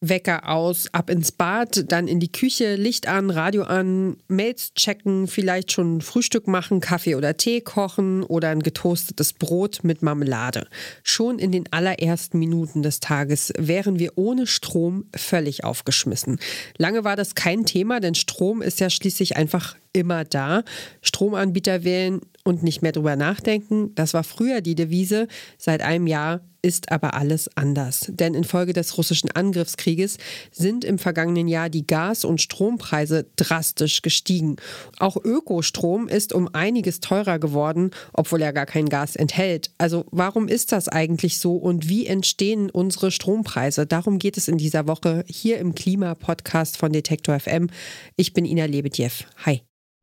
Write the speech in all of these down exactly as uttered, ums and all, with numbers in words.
Wecker aus, ab ins Bad, dann in die Küche, Licht an, Radio an, Mails checken, vielleicht schon Frühstück machen, Kaffee oder Tee kochen oder ein getoastetes Brot mit Marmelade. Schon in den allerersten Minuten des Tages wären wir ohne Strom völlig aufgeschmissen. Lange war das kein Thema, denn Strom ist ja schließlich einfach immer da. Stromanbieter wählen und nicht mehr drüber nachdenken, das war früher die Devise. Seit einem Jahr ist aber alles anders. Denn infolge des russischen Angriffskrieges sind im vergangenen Jahr die Gas- und Strompreise drastisch gestiegen. Auch Ökostrom ist um einiges teurer geworden, obwohl er gar kein Gas enthält. Also warum ist das eigentlich so und wie entstehen unsere Strompreise? Darum geht es in dieser Woche hier im Klima-Podcast von Detektor F M. Ich bin Ina Lebedjew. Hi.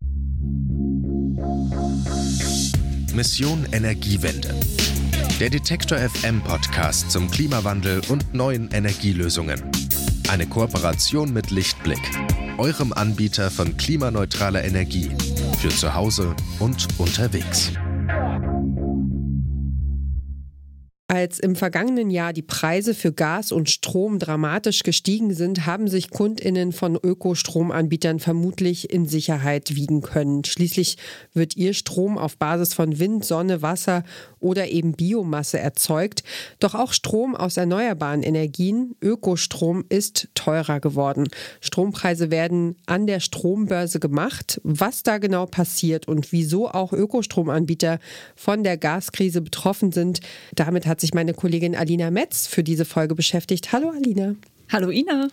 Mission Energiewende. Der Detektor F M Podcast zum Klimawandel und neuen Energielösungen. Eine Kooperation mit Lichtblick, eurem Anbieter von klimaneutraler Energie für zu Hause und unterwegs. Als im vergangenen Jahr die Preise für Gas und Strom dramatisch gestiegen sind, haben sich KundInnen von Ökostromanbietern vermutlich in Sicherheit wiegen können. Schließlich wird ihr Strom auf Basis von Wind, Sonne, Wasser oder eben Biomasse erzeugt. Doch auch Strom aus erneuerbaren Energien, Ökostrom, ist teurer geworden. Strompreise werden an der Strombörse gemacht. Was da genau passiert und wieso auch Ökostromanbieter von der Gaskrise betroffen sind, damit hat sich meine Kollegin Alina Metz für diese Folge beschäftigt. Hallo Alina. Hallo Ina.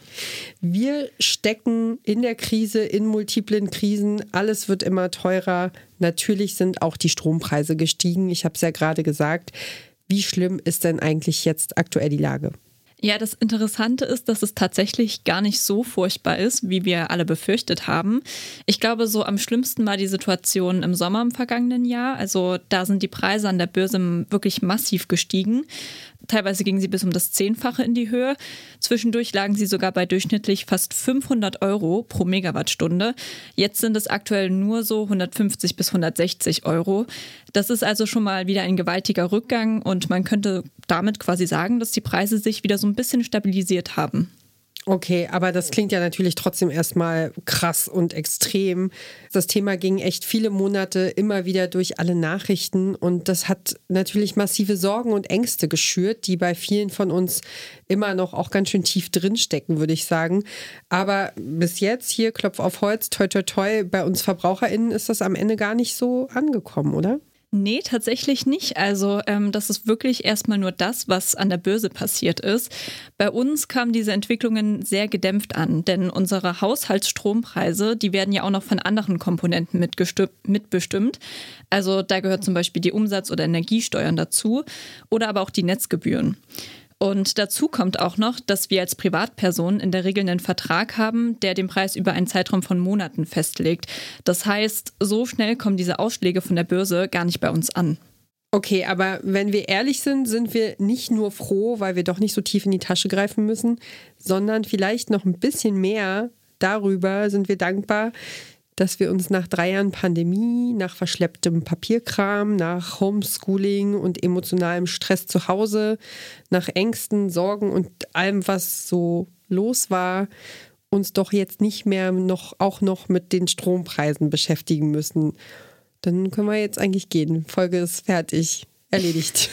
Wir stecken in der Krise, in multiplen Krisen. Alles wird immer teurer. Natürlich sind auch die Strompreise gestiegen. Ich habe es ja gerade gesagt. Wie schlimm ist denn eigentlich jetzt aktuell die Lage? Ja, das Interessante ist, dass es tatsächlich gar nicht so furchtbar ist, wie wir alle befürchtet haben. Ich glaube, so am schlimmsten war die Situation im Sommer im vergangenen Jahr. Also da sind die Preise an der Börse wirklich massiv gestiegen. Teilweise gingen sie bis um das Zehnfache in die Höhe. Zwischendurch lagen sie sogar bei durchschnittlich fast fünfhundert Euro pro Megawattstunde. Jetzt sind es aktuell nur so hundertfünfzig bis hundertsechzig Euro. Das ist also schon mal wieder ein gewaltiger Rückgang und man könnte damit quasi sagen, dass die Preise sich wieder so ein bisschen stabilisiert haben. Okay, aber das klingt ja natürlich trotzdem erstmal krass und extrem. Das Thema ging echt viele Monate immer wieder durch alle Nachrichten und das hat natürlich massive Sorgen und Ängste geschürt, die bei vielen von uns immer noch auch ganz schön tief drinstecken, würde ich sagen. Aber bis jetzt, hier Klopf auf Holz, toi toi toi, bei uns VerbraucherInnen ist das am Ende gar nicht so angekommen, oder? Nee, tatsächlich nicht. Also ähm, das ist wirklich erstmal nur das, was an der Börse passiert ist. Bei uns kamen diese Entwicklungen sehr gedämpft an, denn unsere Haushaltsstrompreise, die werden ja auch noch von anderen Komponenten mitgestü- mitbestimmt. Also da gehört zum Beispiel die Umsatz- oder Energiesteuern dazu oder aber auch die Netzgebühren. Und dazu kommt auch noch, dass wir als Privatperson in der Regel einen Vertrag haben, der den Preis über einen Zeitraum von Monaten festlegt. Das heißt, so schnell kommen diese Ausschläge von der Börse gar nicht bei uns an. Okay, aber wenn wir ehrlich sind, sind wir nicht nur froh, weil wir doch nicht so tief in die Tasche greifen müssen, sondern vielleicht noch ein bisschen mehr darüber sind wir dankbar, dass wir uns nach drei Jahren Pandemie, nach verschlepptem Papierkram, nach Homeschooling und emotionalem Stress zu Hause, nach Ängsten, Sorgen und allem, was so los war, uns doch jetzt nicht mehr noch auch noch mit den Strompreisen beschäftigen müssen. Dann können wir jetzt eigentlich gehen. Folge ist fertig. Erledigt.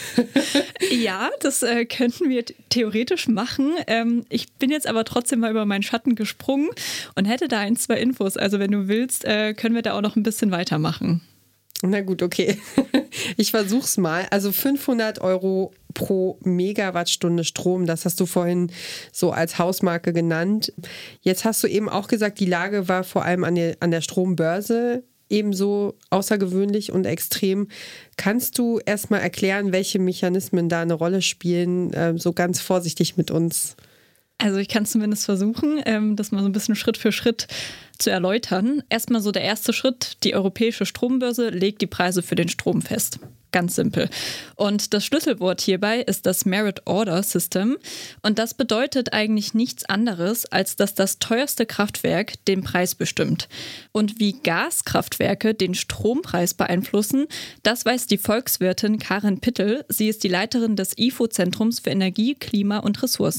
Ja, das äh, könnten wir theoretisch machen. Ähm, ich bin jetzt aber trotzdem mal über meinen Schatten gesprungen und hätte da ein, zwei Infos. Also wenn du willst, äh, können wir da auch noch ein bisschen weitermachen. Na gut, okay. Ich versuch's mal. Also fünfhundert Euro pro Megawattstunde Strom, das hast du vorhin so als Hausmarke genannt. Jetzt hast du eben auch gesagt, die Lage war vor allem an der, an der Strombörse ebenso außergewöhnlich und extrem. Kannst du erstmal erklären, welche Mechanismen da eine Rolle spielen, äh, so ganz vorsichtig mit uns? Also ich kann zumindest versuchen, ähm, das mal so ein bisschen Schritt für Schritt zu erläutern. Erstmal so der erste Schritt, die europäische Strombörse legt die Preise für den Strom fest. Ganz simpel. Und das Schlüsselwort hierbei ist das Merit Order System. Und das bedeutet eigentlich nichts anderes, als dass das teuerste Kraftwerk den Preis bestimmt. Und wie Gaskraftwerke den Strompreis beeinflussen, das weiß die Volkswirtin Karin Pittel. Sie ist die Leiterin des I F O-Zentrums für Energie, Klima und Ressourcen.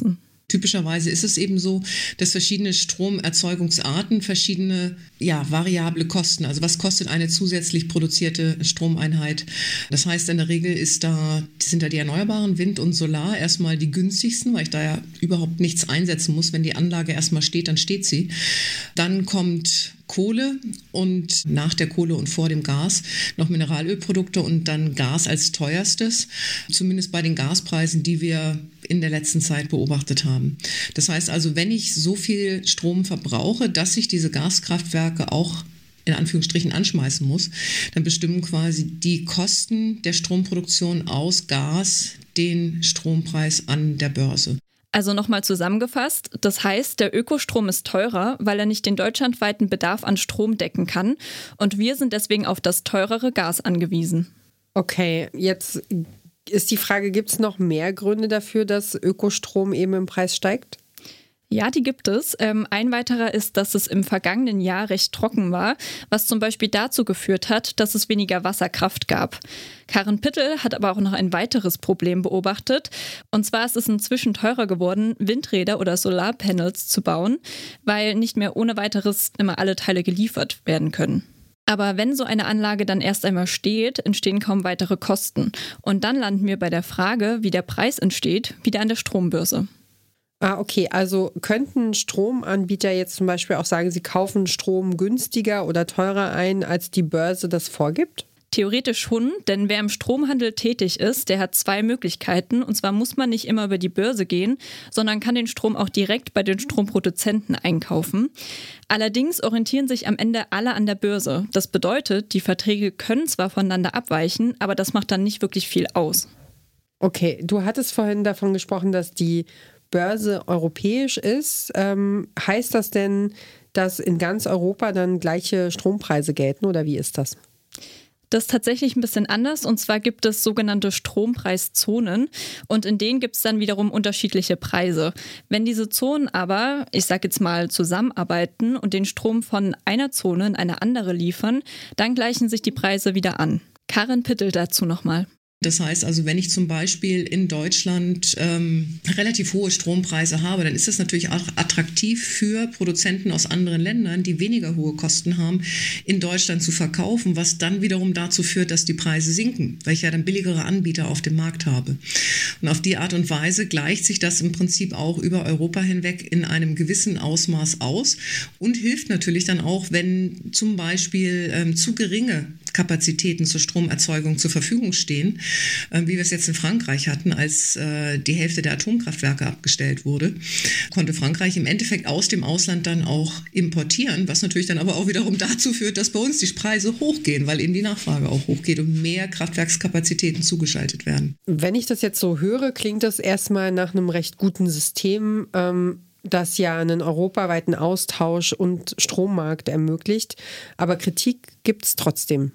Typischerweise ist es eben so, dass verschiedene Stromerzeugungsarten verschiedene ja, variable Kosten, also was kostet eine zusätzlich produzierte Stromeinheit. Das heißt, in der Regel ist da, sind da die Erneuerbaren, Wind und Solar, erstmal die günstigsten, weil ich da ja überhaupt nichts einsetzen muss. Wenn die Anlage erstmal steht, dann steht sie. Dann kommt Kohle und nach der Kohle und vor dem Gas noch Mineralölprodukte und dann Gas als teuerstes, zumindest bei den Gaspreisen, die wir in der letzten Zeit beobachtet haben. Das heißt also, wenn ich so viel Strom verbrauche, dass ich diese Gaskraftwerke auch in Anführungsstrichen anschmeißen muss, dann bestimmen quasi die Kosten der Stromproduktion aus Gas den Strompreis an der Börse. Also nochmal zusammengefasst, das heißt, der Ökostrom ist teurer, weil er nicht den deutschlandweiten Bedarf an Strom decken kann und wir sind deswegen auf das teurere Gas angewiesen. Okay, jetzt ist die Frage, gibt es noch mehr Gründe dafür, dass Ökostrom eben im Preis steigt? Ja, die gibt es. Ähm, ein weiterer ist, dass es im vergangenen Jahr recht trocken war, was zum Beispiel dazu geführt hat, dass es weniger Wasserkraft gab. Karin Pittel hat aber auch noch ein weiteres Problem beobachtet. Und zwar ist es inzwischen teurer geworden, Windräder oder Solarpanels zu bauen, weil nicht mehr ohne weiteres immer alle Teile geliefert werden können. Aber wenn so eine Anlage dann erst einmal steht, entstehen kaum weitere Kosten. Und dann landen wir bei der Frage, wie der Preis entsteht, wieder an der Strombörse. Ah, okay. Also könnten Stromanbieter jetzt zum Beispiel auch sagen, sie kaufen Strom günstiger oder teurer ein, als die Börse das vorgibt? Theoretisch schon, denn wer im Stromhandel tätig ist, der hat zwei Möglichkeiten. Und zwar muss man nicht immer über die Börse gehen, sondern kann den Strom auch direkt bei den Stromproduzenten einkaufen. Allerdings orientieren sich am Ende alle an der Börse. Das bedeutet, die Verträge können zwar voneinander abweichen, aber das macht dann nicht wirklich viel aus. Okay, du hattest vorhin davon gesprochen, dass die Börse europäisch ist. Ähm, heißt das denn, dass in ganz Europa dann gleiche Strompreise gelten oder wie ist das? Das ist tatsächlich ein bisschen anders und zwar gibt es sogenannte Strompreiszonen und in denen gibt es dann wiederum unterschiedliche Preise. Wenn diese Zonen aber, ich sage jetzt mal, zusammenarbeiten und den Strom von einer Zone in eine andere liefern, dann gleichen sich die Preise wieder an. Karin Pittel dazu nochmal. Das heißt also, wenn ich zum Beispiel in Deutschland ähm, relativ hohe Strompreise habe, dann ist das natürlich auch attraktiv für Produzenten aus anderen Ländern, die weniger hohe Kosten haben, in Deutschland zu verkaufen, was dann wiederum dazu führt, dass die Preise sinken, weil ich ja dann billigere Anbieter auf dem Markt habe. Und auf die Art und Weise gleicht sich das im Prinzip auch über Europa hinweg in einem gewissen Ausmaß aus und hilft natürlich dann auch, wenn zum Beispiel ähm, zu geringe Kapazitäten zur Stromerzeugung zur Verfügung stehen, äh, wie wir es jetzt in Frankreich hatten, als äh, die Hälfte der Atomkraftwerke abgestellt wurde, konnte Frankreich im Endeffekt aus dem Ausland dann auch importieren, was natürlich dann aber auch wiederum dazu führt, dass bei uns die Preise hochgehen, weil eben die Nachfrage auch hochgeht und mehr Kraftwerkskapazitäten zugeschaltet werden. Wenn ich das jetzt so höre, klingt das erstmal nach einem recht guten System, ähm das ja einen europaweiten Austausch und Strommarkt ermöglicht. Aber Kritik gibt es trotzdem.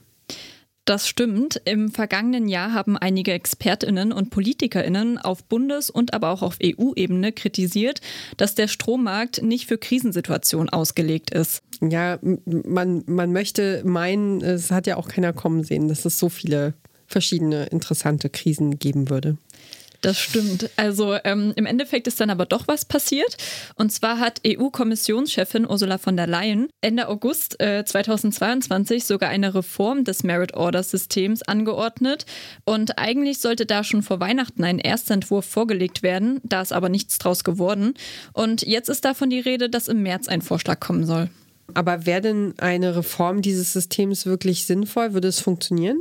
Das stimmt. Im vergangenen Jahr haben einige ExpertInnen und PolitikerInnen auf Bundes- und aber auch auf E U-Ebene kritisiert, dass der Strommarkt nicht für Krisensituationen ausgelegt ist. Ja, man, man möchte meinen, es hat ja auch keiner kommen sehen, dass es so viele verschiedene interessante Krisen geben würde. Das stimmt. Also ähm, im Endeffekt ist dann aber doch was passiert. Und zwar hat E U-Kommissionschefin Ursula von der Leyen Ende August äh, zweitausendzweiundzwanzig sogar eine Reform des Merit-Order-Systems angeordnet. Und eigentlich sollte da schon vor Weihnachten ein Erstentwurf vorgelegt werden. Da ist aber nichts draus geworden. Und jetzt ist davon die Rede, dass im März ein Vorschlag kommen soll. Aber wäre denn eine Reform dieses Systems wirklich sinnvoll? Würde es funktionieren?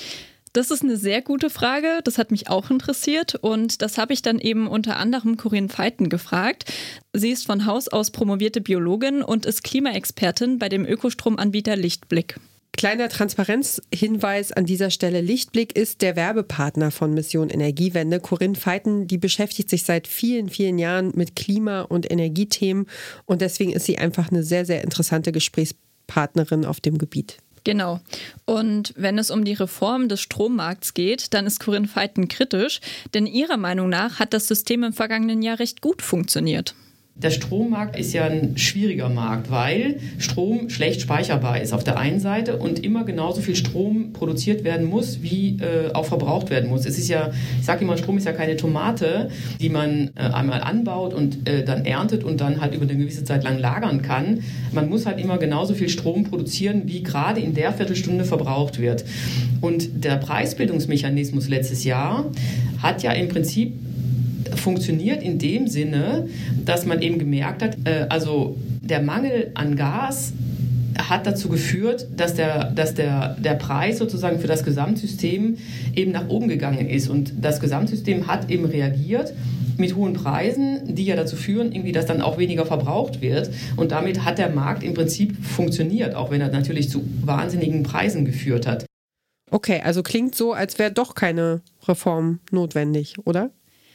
Das ist eine sehr gute Frage. Das hat mich auch interessiert und das habe ich dann eben unter anderem Corinne Veiten gefragt. Sie ist von Haus aus promovierte Biologin und ist Klimaexpertin bei dem Ökostromanbieter Lichtblick. Kleiner Transparenzhinweis an dieser Stelle. Lichtblick ist der Werbepartner von Mission Energiewende. Corinne Veiten, die beschäftigt sich seit vielen, vielen Jahren mit Klima- und Energiethemen und deswegen ist sie einfach eine sehr, sehr interessante Gesprächspartnerin auf dem Gebiet. Genau. Und wenn es um die Reform des Strommarkts geht, dann ist Corinne Veiten kritisch, denn ihrer Meinung nach hat das System im vergangenen Jahr recht gut funktioniert. Der Strommarkt ist ja ein schwieriger Markt, weil Strom schlecht speicherbar ist auf der einen Seite und immer genauso viel Strom produziert werden muss, wie äh, auch verbraucht werden muss. Es ist ja, ich sage immer, Strom ist ja keine Tomate, die man äh, einmal anbaut und äh, dann erntet und dann halt über eine gewisse Zeit lang lagern kann. Man muss halt immer genauso viel Strom produzieren, wie gerade in der Viertelstunde verbraucht wird. Und der Preisbildungsmechanismus letztes Jahr hat ja im Prinzip funktioniert in dem Sinne, dass man eben gemerkt hat, äh, also der Mangel an Gas hat dazu geführt, dass der, dass der, der Preis sozusagen für das Gesamtsystem eben nach oben gegangen ist. Und das Gesamtsystem hat eben reagiert mit hohen Preisen, die ja dazu führen, irgendwie, dass dann auch weniger verbraucht wird. Und damit hat der Markt im Prinzip funktioniert, auch wenn er natürlich zu wahnsinnigen Preisen geführt hat. Okay, also klingt so, als wäre doch keine Reform notwendig, oder?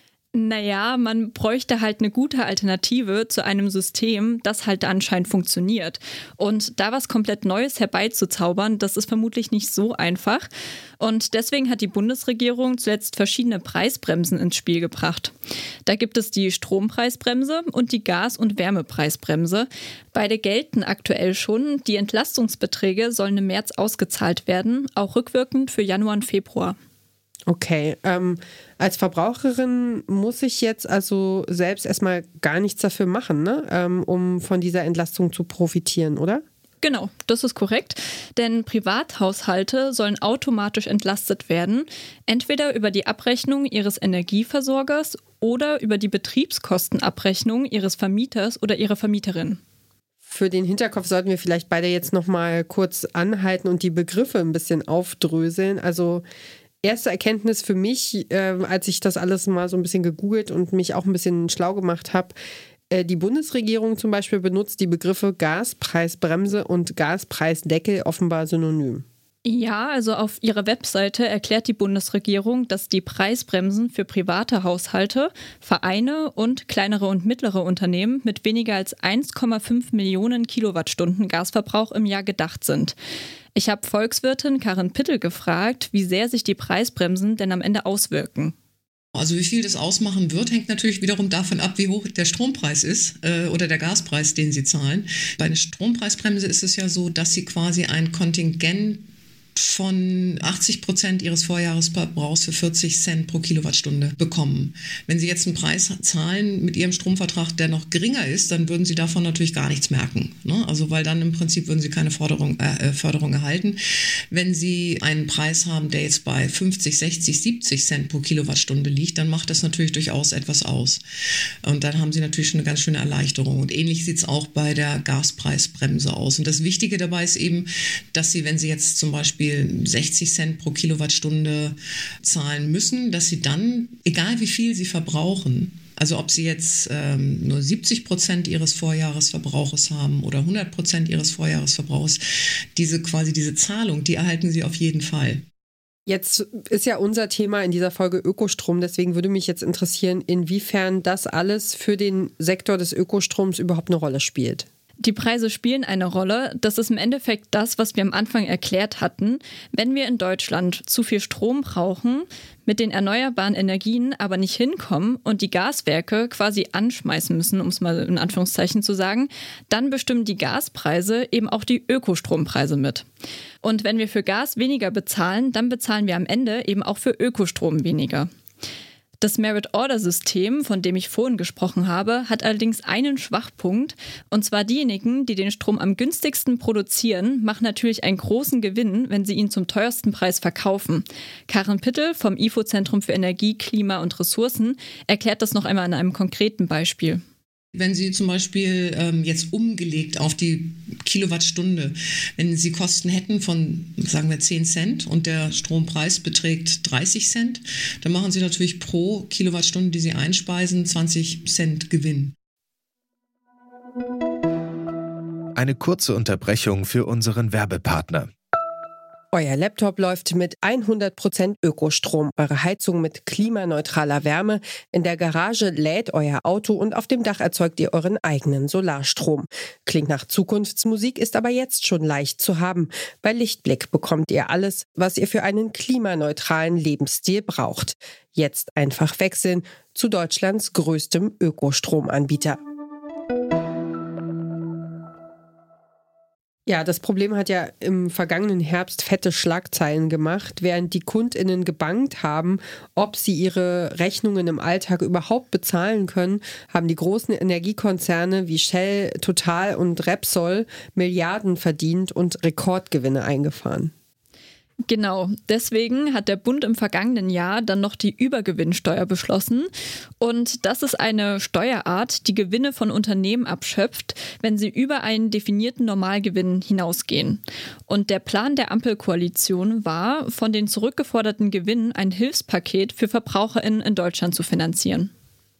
Naja, man bräuchte halt eine gute Alternative zu einem System, das halt anscheinend funktioniert. Und da was komplett Neues herbeizuzaubern, das ist vermutlich nicht so einfach. Und deswegen hat die Bundesregierung zuletzt verschiedene Preisbremsen ins Spiel gebracht. Da gibt es die Strompreisbremse und die Gas- und Wärmepreisbremse. Beide gelten aktuell schon. Die Entlastungsbeträge sollen im März ausgezahlt werden, auch rückwirkend für Januar und Februar. Okay, ähm, als Verbraucherin muss ich jetzt also selbst erstmal gar nichts dafür machen, ne? ähm, um von dieser Entlastung zu profitieren, oder? Genau, das ist korrekt, denn Privathaushalte sollen automatisch entlastet werden, entweder über die Abrechnung ihres Energieversorgers oder über die Betriebskostenabrechnung ihres Vermieters oder ihrer Vermieterin. Für den Hinterkopf sollten wir vielleicht beide jetzt nochmal kurz anhalten und die Begriffe ein bisschen aufdröseln. Also erste Erkenntnis für mich, äh, als ich das alles mal so ein bisschen gegoogelt und mich auch ein bisschen schlau gemacht habe, äh, die Bundesregierung zum Beispiel benutzt die Begriffe Gaspreisbremse und Gaspreisdeckel offenbar synonym. Ja, also auf ihrer Webseite erklärt die Bundesregierung, dass die Preisbremsen für private Haushalte, Vereine und kleinere und mittlere Unternehmen mit weniger als eins Komma fünf Millionen Kilowattstunden Gasverbrauch im Jahr gedacht sind. Ich habe Volkswirtin Karin Pittel gefragt, wie sehr sich die Preisbremsen denn am Ende auswirken. Also wie viel das ausmachen wird, hängt natürlich wiederum davon ab, wie hoch der Strompreis ist äh, oder der Gaspreis, den Sie zahlen. Bei einer Strompreisbremse ist es ja so, dass Sie quasi ein Kontingent von achtzig Prozent ihres Vorjahresverbrauchs für vierzig Cent pro Kilowattstunde bekommen. Wenn Sie jetzt einen Preis zahlen mit Ihrem Stromvertrag, der noch geringer ist, dann würden Sie davon natürlich gar nichts merken. Ne? Also weil dann im Prinzip würden Sie keine Förderung, äh, Förderung erhalten. Wenn Sie einen Preis haben, der jetzt bei fünfzig, sechzig, siebzig Cent pro Kilowattstunde liegt, dann macht das natürlich durchaus etwas aus. Und dann haben Sie natürlich schon eine ganz schöne Erleichterung. Und ähnlich sieht es auch bei der Gaspreisbremse aus. Und das Wichtige dabei ist eben, dass Sie, wenn Sie jetzt zum Beispiel sechzig Cent pro Kilowattstunde zahlen müssen, dass sie dann, egal wie viel sie verbrauchen, also ob sie jetzt ähm, nur siebzig Prozent ihres Vorjahresverbrauches haben oder hundert Prozent ihres Vorjahresverbrauchs, diese quasi diese Zahlung, die erhalten sie auf jeden Fall. Jetzt ist ja unser Thema in dieser Folge Ökostrom, deswegen würde mich jetzt interessieren, inwiefern das alles für den Sektor des Ökostroms überhaupt eine Rolle spielt. Die Preise spielen eine Rolle. Das ist im Endeffekt das, was wir am Anfang erklärt hatten. Wenn wir in Deutschland zu viel Strom brauchen, mit den erneuerbaren Energien aber nicht hinkommen und die Gaswerke quasi anschmeißen müssen, um es mal in Anführungszeichen zu sagen, dann bestimmen die Gaspreise eben auch die Ökostrompreise mit. Und wenn wir für Gas weniger bezahlen, dann bezahlen wir am Ende eben auch für Ökostrom weniger. Das Merit-Order-System, von dem ich vorhin gesprochen habe, hat allerdings einen Schwachpunkt. Und zwar diejenigen, die den Strom am günstigsten produzieren, machen natürlich einen großen Gewinn, wenn sie ihn zum teuersten Preis verkaufen. Karin Pittel vom I F O-Zentrum für Energie, Klima und Ressourcen erklärt das noch einmal an einem konkreten Beispiel. Wenn Sie zum Beispiel ähm, jetzt umgelegt auf die Kilowattstunde, wenn Sie Kosten hätten von, sagen wir, zehn Cent und der Strompreis beträgt dreißig Cent, dann machen Sie natürlich pro Kilowattstunde, die Sie einspeisen, zwanzig Cent Gewinn. Eine kurze Unterbrechung für unseren Werbepartner. Euer Laptop läuft mit hundert Prozent Ökostrom, eure Heizung mit klimaneutraler Wärme, in der Garage lädt euer Auto und auf dem Dach erzeugt ihr euren eigenen Solarstrom. Klingt nach Zukunftsmusik, ist aber jetzt schon leicht zu haben. Bei Lichtblick bekommt ihr alles, was ihr für einen klimaneutralen Lebensstil braucht. Jetzt einfach wechseln zu Deutschlands größtem Ökostromanbieter. Ja, das Problem hat ja im vergangenen Herbst fette Schlagzeilen gemacht, während die KundInnen gebangt haben, ob sie ihre Rechnungen im Alltag überhaupt bezahlen können, haben die großen Energiekonzerne wie Shell, Total und Repsol Milliarden verdient und Rekordgewinne eingefahren. Genau, deswegen hat der Bund im vergangenen Jahr dann noch die Übergewinnsteuer beschlossen. Und das ist eine Steuerart, die Gewinne von Unternehmen abschöpft, wenn sie über einen definierten Normalgewinn hinausgehen. Und der Plan der Ampelkoalition war, von den zurückgeforderten Gewinnen ein Hilfspaket für VerbraucherInnen in Deutschland zu finanzieren.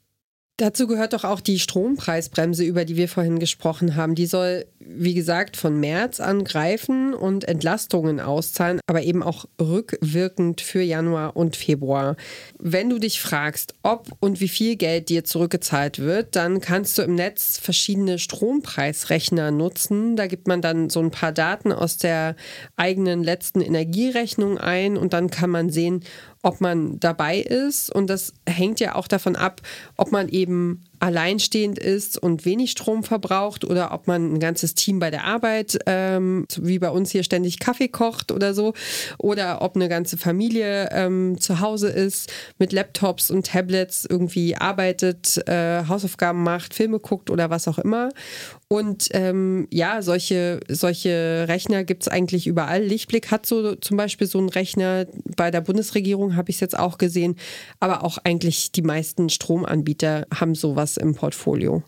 Dazu gehört doch auch die Strompreisbremse, über die wir vorhin gesprochen haben. Die soll, wie gesagt, von März an greifen und Entlastungen auszahlen, aber eben auch rückwirkend für Januar und Februar. Wenn du dich fragst, ob und wie viel Geld dir zurückgezahlt wird, dann kannst du im Netz verschiedene Strompreisrechner nutzen. Da gibt man dann so ein paar Daten aus der eigenen letzten Energierechnung ein und dann kann man sehen, ob man dabei ist. Und das hängt ja auch davon ab, ob man eben alleinstehend ist und wenig Strom verbraucht oder ob man ein ganzes Team bei der Arbeit, ähm, wie bei uns hier, ständig Kaffee kocht oder so, oder ob eine ganze Familie ähm, zu Hause ist, mit Laptops und Tablets irgendwie arbeitet, äh, Hausaufgaben macht, Filme guckt oder was auch immer. Und ähm, ja, solche, solche Rechner gibt es eigentlich überall. Lichtblick hat so zum Beispiel so einen Rechner, bei der Bundesregierung habe ich es jetzt auch gesehen, aber auch eigentlich die meisten Stromanbieter haben sowas im Portfolio.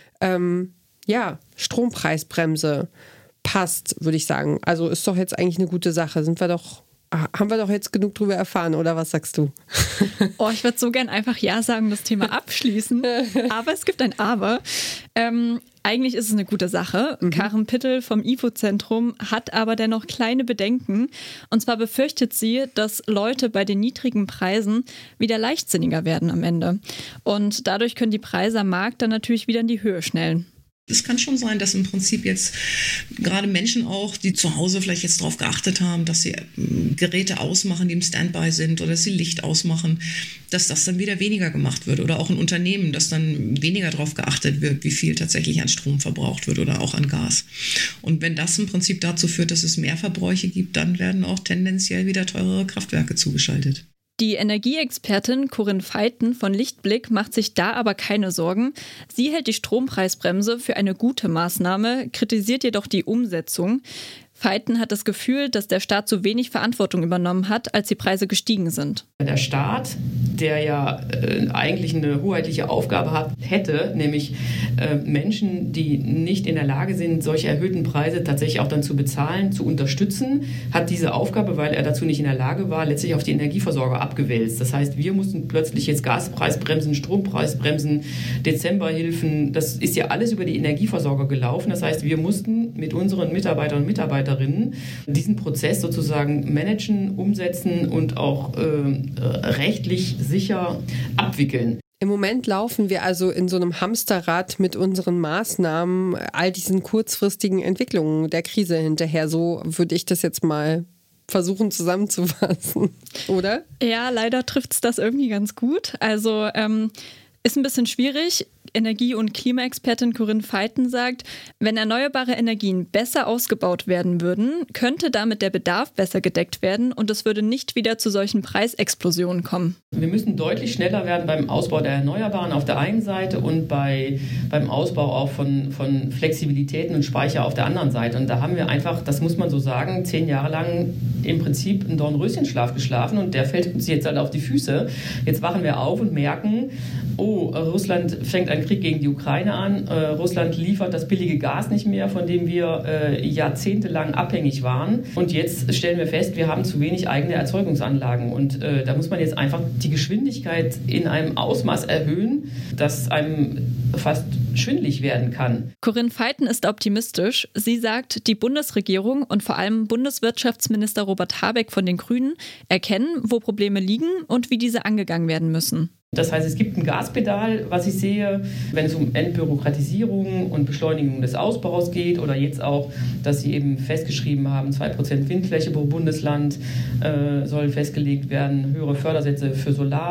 Ähm, ja, Strompreisbremse passt, würde ich sagen. Also ist doch jetzt eigentlich eine gute Sache. Sind wir doch, haben wir doch jetzt genug drüber erfahren, oder was sagst du? Oh, ich würde so gern einfach Ja sagen, das Thema abschließen. Aber es gibt ein Aber. Ähm, Eigentlich ist es eine gute Sache. Mhm. Karen Pittel vom I F O-Zentrum hat aber dennoch kleine Bedenken. Und zwar befürchtet sie, dass Leute bei den niedrigen Preisen wieder leichtsinniger werden am Ende. Und dadurch können die Preise am Markt dann natürlich wieder in die Höhe schnellen. Es kann schon sein, dass im Prinzip jetzt gerade Menschen auch, die zu Hause vielleicht jetzt darauf geachtet haben, dass sie Geräte ausmachen, die im Standby sind oder dass sie Licht ausmachen, dass das dann wieder weniger gemacht wird. Oder auch ein Unternehmen, dass dann weniger darauf geachtet wird, wie viel tatsächlich an Strom verbraucht wird oder auch an Gas. Und wenn das im Prinzip dazu führt, dass es mehr Verbräuche gibt, dann werden auch tendenziell wieder teurere Kraftwerke zugeschaltet. Die Energieexpertin Corinne Veiten von Lichtblick macht sich da aber keine Sorgen. Sie hält die Strompreisbremse für eine gute Maßnahme, kritisiert jedoch die Umsetzung. Veiten hat das Gefühl, dass der Staat zu wenig Verantwortung übernommen hat, als die Preise gestiegen sind. Der Staat, der ja äh, eigentlich eine hoheitliche Aufgabe hat, hätte, nämlich äh, Menschen, die nicht in der Lage sind, solche erhöhten Preise tatsächlich auch dann zu bezahlen, zu unterstützen, hat diese Aufgabe, weil er dazu nicht in der Lage war, letztlich auf die Energieversorger abgewälzt. Das heißt, wir mussten plötzlich jetzt Gaspreisbremsen, Strompreisbremsen, Dezemberhilfen, das ist ja alles über die Energieversorger gelaufen. Das heißt, wir mussten mit unseren Mitarbeitern und Mitarbeitern diesen Prozess sozusagen managen, umsetzen und auch äh, rechtlich sicher abwickeln. Im Moment laufen wir also in so einem Hamsterrad mit unseren Maßnahmen, all diesen kurzfristigen Entwicklungen der Krise hinterher. So würde ich das jetzt mal versuchen zusammenzufassen, oder? Ja, leider trifft es das irgendwie ganz gut. Also ähm, ist ein bisschen schwierig. Energie- und Klimaexpertin Corinne Veiten sagt, wenn erneuerbare Energien besser ausgebaut werden würden, könnte damit der Bedarf besser gedeckt werden und es würde nicht wieder zu solchen Preisexplosionen kommen. Wir müssen deutlich schneller werden beim Ausbau der Erneuerbaren auf der einen Seite und bei, beim Ausbau auch von, von Flexibilitäten und Speicher auf der anderen Seite. Und da haben wir einfach, das muss man so sagen, zehn Jahre lang im Prinzip einen Dornröschenschlaf geschlafen und der fällt uns jetzt halt auf die Füße. Jetzt wachen wir auf und merken, oh, Russland fängt einen Krieg gegen die Ukraine an. Äh, Russland liefert das billige Gas nicht mehr, von dem wir äh, jahrzehntelang abhängig waren. Und jetzt stellen wir fest, wir haben zu wenig eigene Erzeugungsanlagen. Und äh, da muss man jetzt einfach die Geschwindigkeit in einem Ausmaß erhöhen, dass einem fast schwindelig werden kann. Corinne Veiten ist optimistisch. Sie sagt, die Bundesregierung und vor allem Bundeswirtschaftsminister Robert Habeck von den Grünen erkennen, wo Probleme liegen und wie diese angegangen werden müssen. Das heißt, es gibt ein Gaspedal, was ich sehe, wenn es um Entbürokratisierung und Beschleunigung des Ausbaus geht oder jetzt auch, dass sie eben festgeschrieben haben, zwei Prozent Windfläche pro Bundesland äh, soll festgelegt werden, höhere Fördersätze für Solar.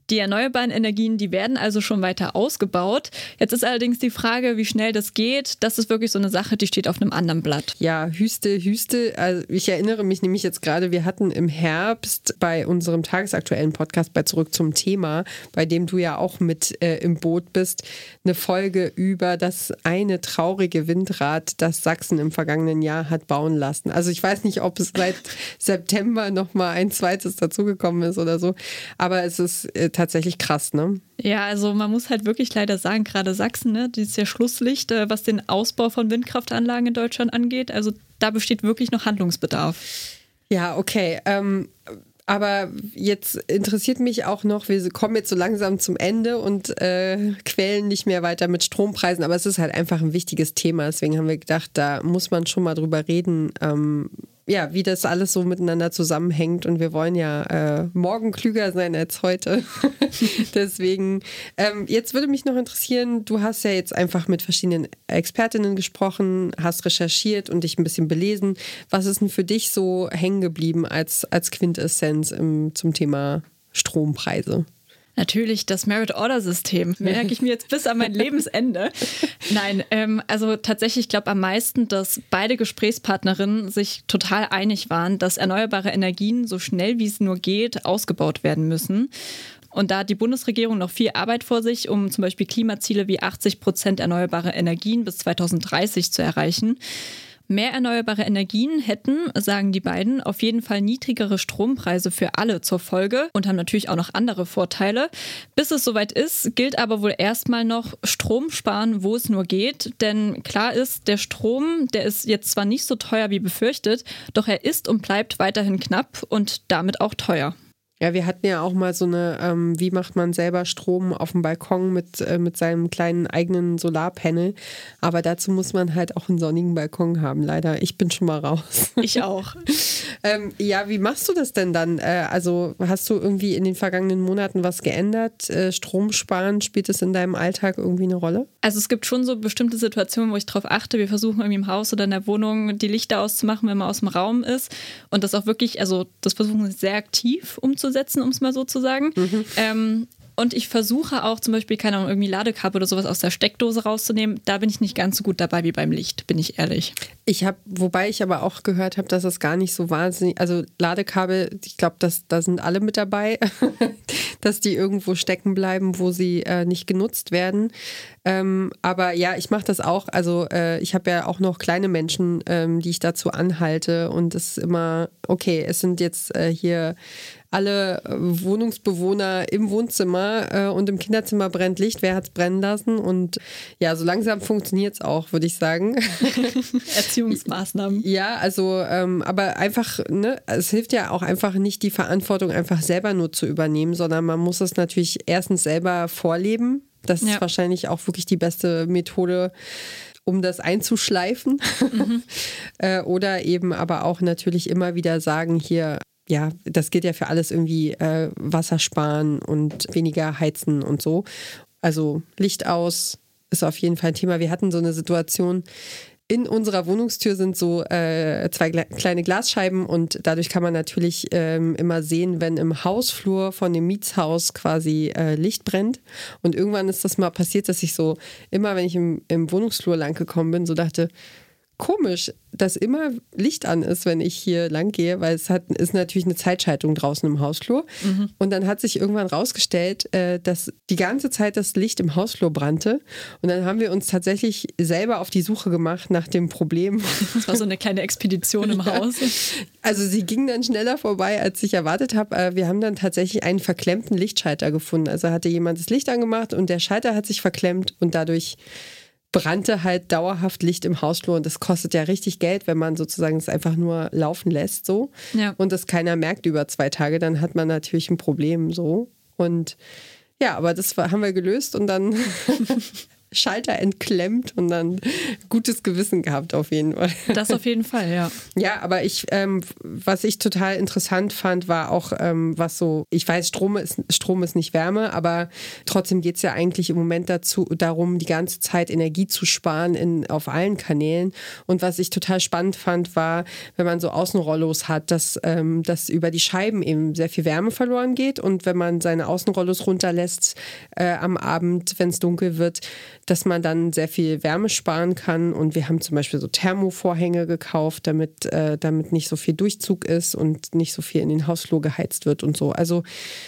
Die erneuerbaren Energien, die werden also schon weiter ausgebaut. Jetzt ist allerdings die Frage, wie schnell das geht. Das ist wirklich so eine Sache, die steht auf einem anderen Blatt. Ja, Hüste, Hüste. Also ich erinnere mich nämlich jetzt gerade, wir hatten im Herbst bei unserem tagesaktuellen Podcast bei Zurück zum Thema, bei dem du ja auch mit äh, im Boot bist, eine Folge über das eine traurige Windrad, das Sachsen im vergangenen Jahr hat bauen lassen. Also ich weiß nicht, ob es seit September noch mal ein zweites dazugekommen ist oder so, aber es ist äh, tatsächlich krass, ne? Ja, also man muss halt wirklich leider sagen, gerade Sachsen, ne, die ist ja Schlusslicht, äh, was den Ausbau von Windkraftanlagen in Deutschland angeht. Also da besteht wirklich noch Handlungsbedarf. Ja, okay. Ähm, aber jetzt interessiert mich auch noch, wir kommen jetzt so langsam zum Ende und äh, quälen nicht mehr weiter mit Strompreisen, aber es ist halt einfach ein wichtiges Thema. Deswegen haben wir gedacht, da muss man schon mal drüber reden, ähm, ja, wie das alles so miteinander zusammenhängt. Und wir wollen ja äh, morgen klüger sein als heute. Deswegen, ähm, jetzt würde mich noch interessieren, du hast ja jetzt einfach mit verschiedenen Expertinnen gesprochen, hast recherchiert und dich ein bisschen belesen. Was ist denn für dich so hängen geblieben als, als Quintessenz im, zum Thema Strompreise? Natürlich das Merit-Order-System. Merke ich mir jetzt bis an mein Lebensende. Nein, ähm, also tatsächlich, ich glaube am meisten, dass beide Gesprächspartnerinnen sich total einig waren, dass erneuerbare Energien so schnell wie es nur geht ausgebaut werden müssen. Und da hat die Bundesregierung noch viel Arbeit vor sich, um zum Beispiel Klimaziele wie achtzig Prozent erneuerbare Energien bis zweitausenddreißig zu erreichen. Mehr erneuerbare Energien hätten, sagen die beiden, auf jeden Fall niedrigere Strompreise für alle zur Folge und haben natürlich auch noch andere Vorteile. Bis es soweit ist, gilt aber wohl erstmal noch Strom sparen, wo es nur geht. Denn klar ist, der Strom, der ist jetzt zwar nicht so teuer wie befürchtet, doch er ist und bleibt weiterhin knapp und damit auch teuer. Ja, wir hatten ja auch mal so eine, ähm, wie macht man selber Strom auf dem Balkon mit, äh, mit seinem kleinen eigenen Solarpanel. Aber dazu muss man halt auch einen sonnigen Balkon haben, leider. Ich bin schon mal raus. Ich auch. ähm, ja, wie machst du das denn dann? Äh, also hast du irgendwie in den vergangenen Monaten was geändert? Äh, Strom sparen, spielt es in deinem Alltag irgendwie eine Rolle? Also es gibt schon so bestimmte Situationen, wo ich drauf achte. Wir versuchen irgendwie im Haus oder in der Wohnung die Lichter auszumachen, wenn man aus dem Raum ist. Und das auch wirklich, also das versuchen wir sehr aktiv umzusetzen. setzen, um es mal so zu sagen. Mhm. Ähm, und ich versuche auch zum Beispiel, keine Ahnung, irgendwie Ladekabel oder sowas aus der Steckdose rauszunehmen. Da bin ich nicht ganz so gut dabei wie beim Licht, bin ich ehrlich. Ich habe, wobei ich aber auch gehört habe, dass es gar nicht so wahnsinnig, also Ladekabel, ich glaube, da sind alle mit dabei, dass die irgendwo stecken bleiben, wo sie äh, nicht genutzt werden. Ähm, aber ja, ich mache das auch. Also äh, ich habe ja auch noch kleine Menschen, ähm, die ich dazu anhalte und es ist immer, okay, es sind jetzt äh, hier alle Wohnungsbewohner im Wohnzimmer äh, und im Kinderzimmer brennt Licht. Wer hat es brennen lassen? Und ja, so langsam funktioniert es auch, würde ich sagen. Erziehungsmaßnahmen. Ja, also, ähm, aber einfach, ne, es hilft ja auch einfach nicht, die Verantwortung einfach selber nur zu übernehmen, sondern man muss es natürlich erstens selber vorleben. Das ja. ist wahrscheinlich auch wirklich die beste Methode, um das einzuschleifen. Mhm. äh, oder eben aber auch natürlich immer wieder sagen, hier, ja, das geht ja für alles irgendwie äh, Wasser sparen und weniger heizen und so. Also Licht aus ist auf jeden Fall ein Thema. Wir hatten so eine Situation, in unserer Wohnungstür sind so äh, zwei gle- kleine Glasscheiben und dadurch kann man natürlich ähm, immer sehen, wenn im Hausflur von dem Mietshaus quasi äh, Licht brennt. Und irgendwann ist das mal passiert, dass ich so immer, wenn ich im, im Wohnungsflur lang gekommen bin, so dachte, komisch, dass immer Licht an ist, wenn ich hier lang gehe, weil es hat, ist natürlich eine Zeitschaltung draußen im Hausflur. Mhm. Und dann hat sich irgendwann rausgestellt, äh, dass die ganze Zeit das Licht im Hausflur brannte. Und dann haben wir uns tatsächlich selber auf die Suche gemacht nach dem Problem. Das war so eine kleine Expedition im ja. Haus. Also sie ging dann schneller vorbei, als ich erwartet habe. Äh, wir haben dann tatsächlich einen verklemmten Lichtschalter gefunden. Also hatte jemand das Licht angemacht und der Schalter hat sich verklemmt und dadurch brannte halt dauerhaft Licht im Hausflur und das kostet ja richtig Geld, wenn man sozusagen es einfach nur laufen lässt so ja. und das keiner merkt über zwei Tage, dann hat man natürlich ein Problem so und ja, aber das war, haben wir gelöst und dann Schalter entklemmt und dann gutes Gewissen gehabt auf jeden Fall. Das auf jeden Fall, ja. Ja, aber ich, ähm, was ich total interessant fand, war auch, ähm, was so, ich weiß, Strom ist, Strom ist nicht Wärme, aber trotzdem geht es ja eigentlich im Moment dazu, darum, die ganze Zeit Energie zu sparen in, auf allen Kanälen. Und was ich total spannend fand, war, wenn man so Außenrollos hat, dass, ähm, dass über die Scheiben eben sehr viel Wärme verloren geht und wenn man seine Außenrollos runterlässt äh, am Abend, wenn es dunkel wird, dass man dann sehr viel Wärme sparen kann. Und wir haben zum Beispiel so Thermovorhänge gekauft, damit, äh, damit nicht so viel Durchzug ist und nicht so viel in den Hausflur geheizt wird und so. Also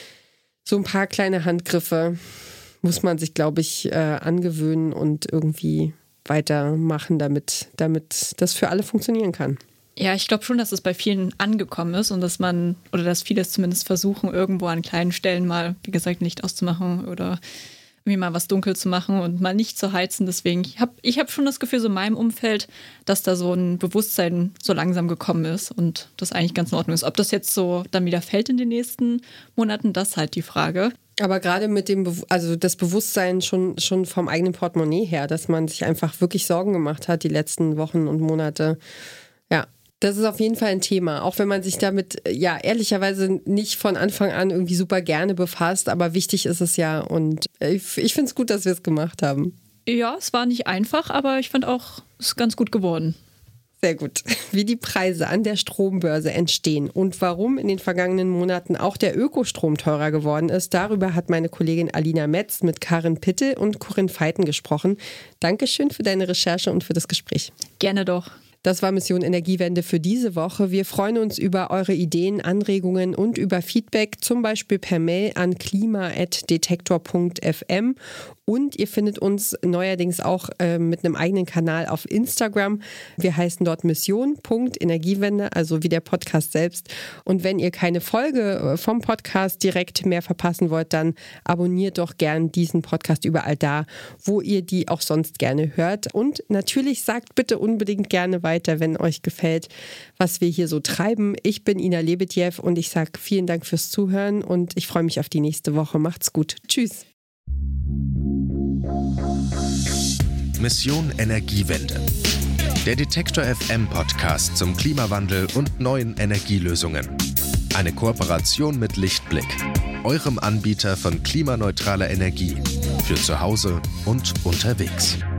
so ein paar kleine Handgriffe muss man sich, glaube ich, äh, angewöhnen und irgendwie weitermachen, damit, damit das für alle funktionieren kann. Ja, ich glaube schon, dass es bei vielen angekommen ist und dass man, oder dass viele es zumindest versuchen, irgendwo an kleinen Stellen mal, wie gesagt, Licht auszumachen oder irgendwie mal was dunkel zu machen und mal nicht zu heizen. Deswegen, ich habe ich hab schon das Gefühl, so in meinem Umfeld, dass da so ein Bewusstsein so langsam gekommen ist und das eigentlich ganz in Ordnung ist. Ob das jetzt so dann wieder fällt in den nächsten Monaten, das ist halt die Frage. Aber gerade mit dem, Be- also das Bewusstsein schon, schon vom eigenen Portemonnaie her, dass man sich einfach wirklich Sorgen gemacht hat die letzten Wochen und Monate. Ja, das ist auf jeden Fall ein Thema. Auch wenn man sich damit, ja, ehrlicherweise nicht von Anfang an irgendwie super gerne befasst. Aber wichtig ist es ja. Und ich, ich finde es gut, dass wir es gemacht haben. Ja, es war nicht einfach, aber ich fand auch, es ist ganz gut geworden. Sehr gut. Wie die Preise an der Strombörse entstehen und warum in den vergangenen Monaten auch der Ökostrom teurer geworden ist, darüber hat meine Kollegin Alina Metz mit Karin Pittel und Corinne Veiten gesprochen. Dankeschön für deine Recherche und für das Gespräch. Gerne doch. Das war Mission Energiewende für diese Woche. Wir freuen uns über eure Ideen, Anregungen und über Feedback, zum Beispiel per Mail an klima at detektor punkt f m. Und ihr findet uns neuerdings auch äh, mit einem eigenen Kanal auf Instagram. Wir heißen dort mission punkt energiewende, also wie der Podcast selbst. Und wenn ihr keine Folge vom Podcast direkt mehr verpassen wollt, dann abonniert doch gern diesen Podcast überall da, wo ihr die auch sonst gerne hört. Und natürlich sagt bitte unbedingt gerne weiter, wenn euch gefällt, was wir hier so treiben. Ich bin Ina Lebedjew und ich sage vielen Dank fürs Zuhören und ich freue mich auf die nächste Woche. Macht's gut. Tschüss. Mission Energiewende. Der Detektor F M Podcast zum Klimawandel und neuen Energielösungen. Eine Kooperation mit Lichtblick, eurem Anbieter von klimaneutraler Energie für zu Hause und unterwegs.